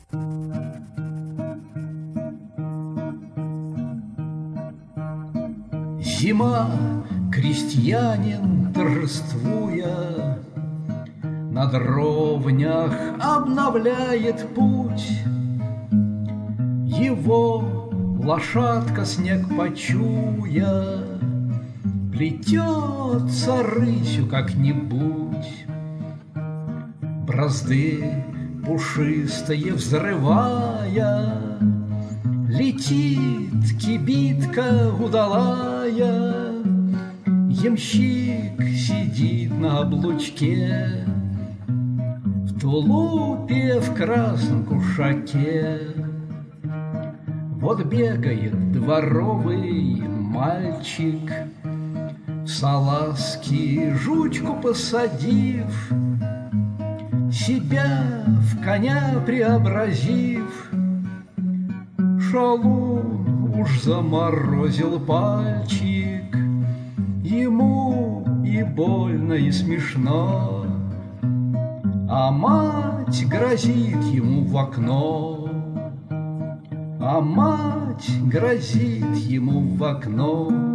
Зима, крестьянин, торжествуя, на дровнях обновляет путь. Его лошадка, снег почуя, плетется рысью как-нибудь. Бразды пушистые взрывая, летит кибитка удалая. Ямщик сидит на облучке, в тулупе, в красном кушаке. Вот бегает дворовый мальчик, в салазки жучку посадив, себя в коня преобразив. Шалун уж заморозил пальчик, ему и больно, и смешно, а мать грозит ему в окно. А мать грозит ему в окно.